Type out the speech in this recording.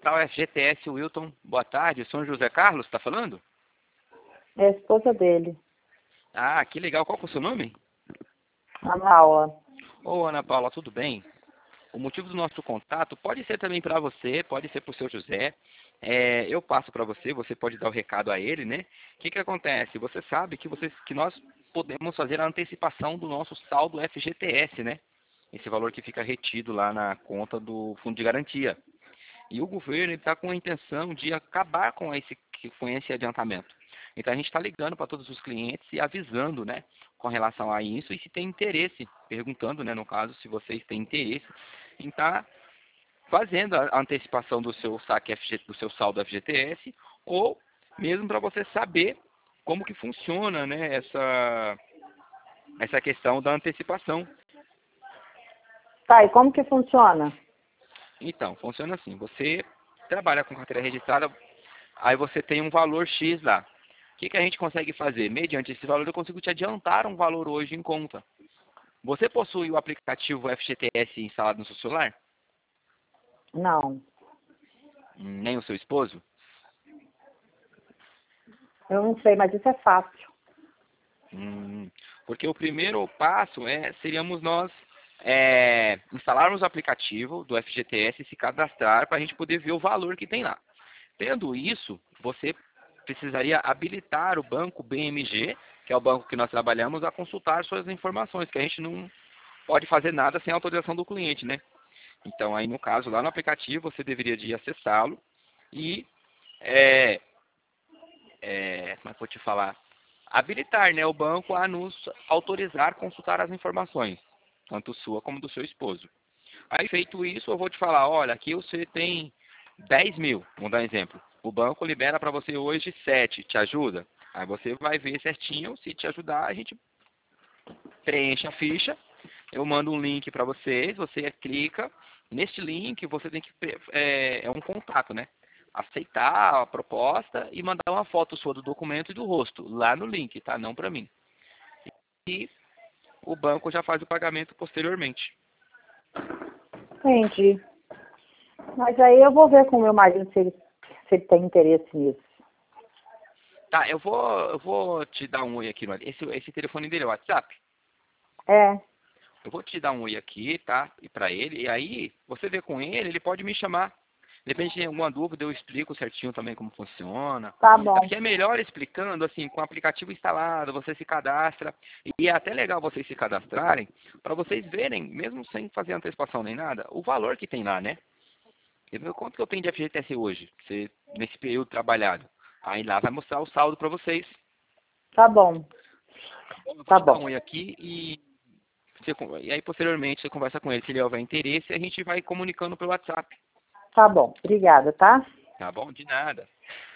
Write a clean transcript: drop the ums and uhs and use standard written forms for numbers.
Central FGTS Wilton. Boa tarde, São José Carlos, está falando? É a esposa dele, Ah, que legal. Qual que é o seu nome? Ana Paula. Ô, Ana Paula, tudo bem? O motivo do nosso contato pode ser também para você, pode ser para o seu José. Eu passo para você, você pode dar o recado a ele, né? O que que acontece? Você sabe que nós podemos fazer a antecipação do nosso saldo FGTS, né? Esse valor que fica retido lá na conta do Fundo de Garantia. E o governo está com a intenção de acabar com esse adiantamento. Então a gente está ligando para todos os clientes e avisando, né, com relação a isso e se tem interesse, perguntando, né, no caso, se vocês têm interesse em estar fazendo a antecipação do seu saque do seu saldo FGTS ou mesmo para você saber como que funciona, né, essa questão da antecipação. Tá, e como que funciona? Então, funciona assim, você trabalha com carteira registrada, aí você tem um valor X lá. O que que a gente consegue fazer? Mediante esse valor, eu consigo te adiantar um valor hoje em conta. Você possui o aplicativo FGTS instalado no seu celular? Não, Nem o seu esposo? eu não sei, mas isso é fácil. Porque o primeiro passo seríamos nós instalarmos o aplicativo do FGTS e se cadastrar para a gente poder ver o valor que tem lá. Tendo isso, você precisaria habilitar o banco BMG, que é o banco que nós trabalhamos, a consultar suas informações, que a gente não pode fazer nada sem autorização do cliente, né? Então, aí no caso, lá no aplicativo, você deveria de acessá-lo e, como é que eu vou te falar? Habilitar, né, o banco a nos autorizar a consultar as informações, tanto sua como do seu esposo. Aí, feito isso, eu vou te falar, olha, aqui você tem 10 mil, vamos dar um exemplo. O banco libera para você hoje 7, te ajuda? Aí você vai ver certinho, se te ajudar, a gente preenche a ficha, eu mando um link para vocês, você clica, neste link você tem que, é um contato, né? Aceitar a proposta e mandar uma foto sua do documento e do rosto, lá no link, tá? Não para mim. E o banco já faz o pagamento posteriormente. Entendi. Mas aí eu vou ver com o meu marido se ele tem interesse nisso. Tá, eu vou te dar um oi aqui, esse telefone dele é o WhatsApp? É, Eu vou te dar um oi aqui, tá? E para ele, e aí você vê com ele, ele pode me chamar. Depende de alguma dúvida, eu explico certinho também como funciona. tá É bom. porque é melhor explicando, assim, com o aplicativo instalado, você se cadastra. E é até legal vocês se cadastrarem, para vocês verem, mesmo sem fazer antecipação nem nada, o valor que tem lá, né? Eu ver quanto que eu tenho de FGTS hoje, nesse período trabalhado. Aí lá vai mostrar o saldo para vocês. Tá bom. Tá bom? Eu vou Tá te dar bom. um oi aqui e aí posteriormente você conversa com ele. Se ele houver interesse, a gente vai comunicando pelo WhatsApp. Tá bom. Obrigada, tá? Tá bom? De nada.